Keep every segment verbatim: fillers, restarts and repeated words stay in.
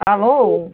Alô?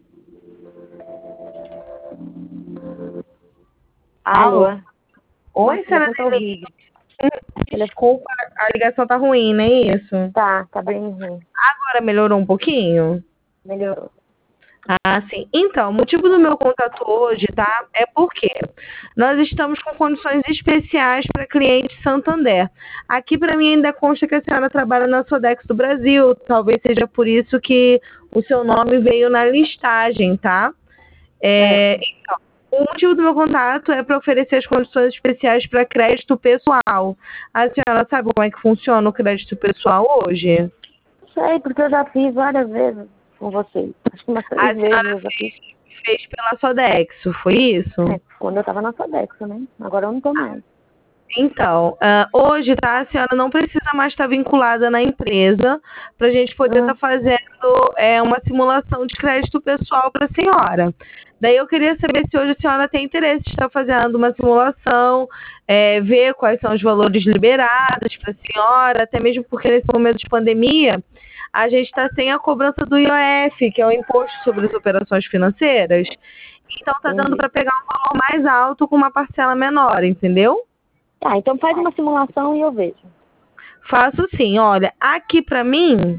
Alô? Alô? Oi, Nossa, senhora o telefone tá horrível. Denise. Desculpa, a ligação tá ruim, não é isso? Tá, tá bem ruim. Agora melhorou um pouquinho? Melhorou. Ah, sim. Então, o motivo do meu contato hoje, tá? É porque nós estamos com condições especiais para cliente Santander. Aqui para mim ainda consta que a senhora trabalha na Sodex do Brasil. Talvez seja por isso que o seu nome veio na listagem, tá? É, então, o motivo do meu contato é para oferecer as condições especiais para crédito pessoal. A senhora sabe como é que funciona o crédito pessoal hoje? Sei, porque eu já fiz várias vezes com vocês. Acho que umas A três vezes senhora eu já fiz. fez, fez pela Sodexo, foi isso? É, quando eu tava na Sodex, né? Agora eu não tô mais. Então, ah, hoje, tá, a senhora não precisa mais estar vinculada na empresa para a gente poder estar Hum, fazendo é, uma simulação de crédito pessoal para a senhora. Daí eu queria saber se hoje a senhora tem interesse de estar fazendo uma simulação, é, ver quais são os valores liberados para a senhora, até mesmo porque nesse momento de pandemia a gente está sem a cobrança do I O F, que é o Imposto sobre as Operações Financeiras. Então tá dando entendi. para pegar um valor mais alto com uma parcela menor, entendeu? Tá, então faz uma simulação e eu vejo. Faço sim, olha, aqui pra mim,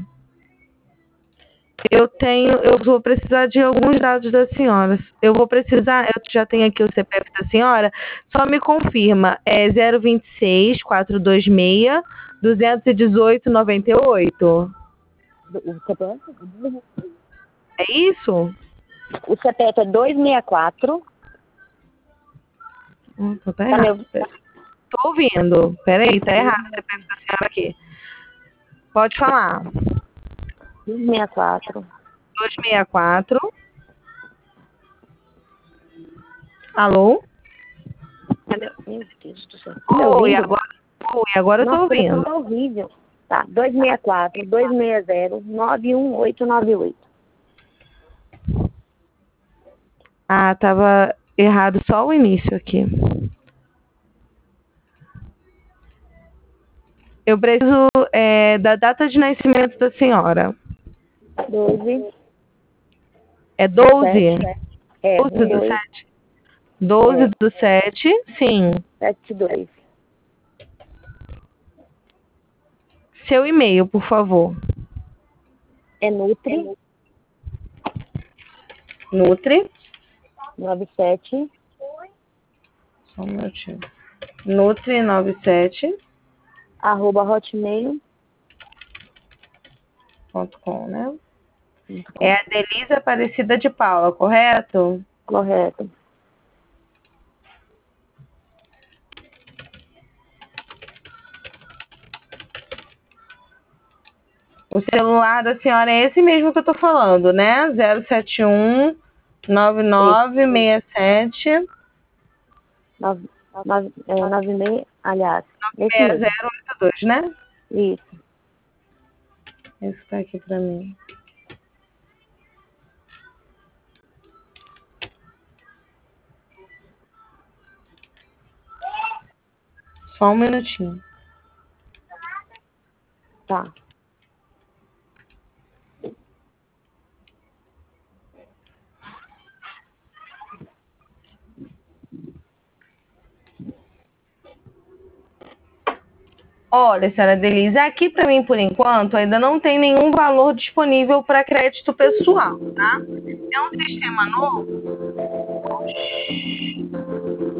eu tenho, eu vou precisar de alguns dados da senhora. Eu vou precisar, eu já tenho aqui o C P F da senhora, só me confirma, é zero vinte e seis, quatrocentos e vinte e seis, duzentos e dezoito, noventa e oito. O C P F? É isso? O C P F é dois seis quatro. Hum, tá Tá errado. meu? Tô ouvindo. Peraí, tá errado o C P F da senhora aqui. Pode falar. dois seis quatro. dois seis quatro. Alô? Tá meu? Meu Deus do céu. Tá me Oi, ouvindo? agora, oi, agora eu tô Nossa, o telefone ouvindo. tá horrível. Tá, dois seis quatro, dois seis zero, nove um oito nove oito. Ah, tava errado só o início aqui. Eu preciso é, da data de nascimento da senhora. doze. É doze? Sete. É, doze um, do dois, sete. doze é, do sete, sim. sete, dois. Seu e-mail, por favor. É Nutri, Nutri. nove sete, Só um minutinho. Nutri noventa e sete arroba hotmail ponto com, né? ponto É com. a Delisa Aparecida de Paula, correto? Correto. O celular da senhora é esse mesmo que eu tô falando, né? zero sete um nove Esse. nove seis sete Nove, nove, é, nove e meia, aliás, esse seis mesmo. zero oito dois, né? Isso. Esse tá aqui pra mim. Só um minutinho. Tá. Olha, senhora Denise, aqui para mim, por enquanto, ainda não tem nenhum valor disponível para crédito pessoal, tá? É um sistema novo